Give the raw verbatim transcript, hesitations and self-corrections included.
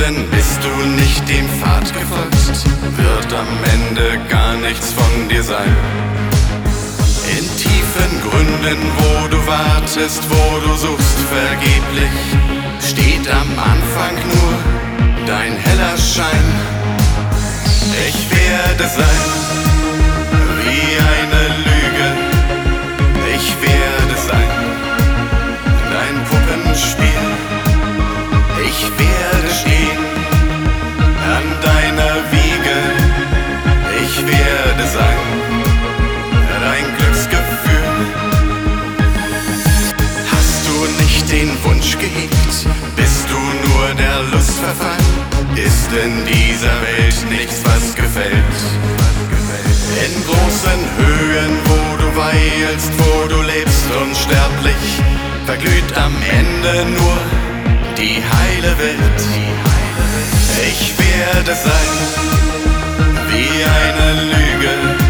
Gründen bist du nicht dem Pfad gefolgt, wird am Ende gar nichts von dir sein. In tiefen Gründen, wo du wartest, wo du suchst vergeblich, steht am Anfang nur dein heller Schein. Ich werde sein wie eine Lüge, ich werde sein dein Puppenspiel. Ich werde stehen an deiner Wiege, ich werde sein dein Glücksgefühl. Hast du nicht den Wunsch gehegt, bist du nur der Lust verfallen? Ist in dieser Welt nichts, was gefällt? In großen Höhen, wo du weilst, wo du lebst unsterblich, verglüht am Ende nur die heile Welt. Ich werde sein wie eine Lüge,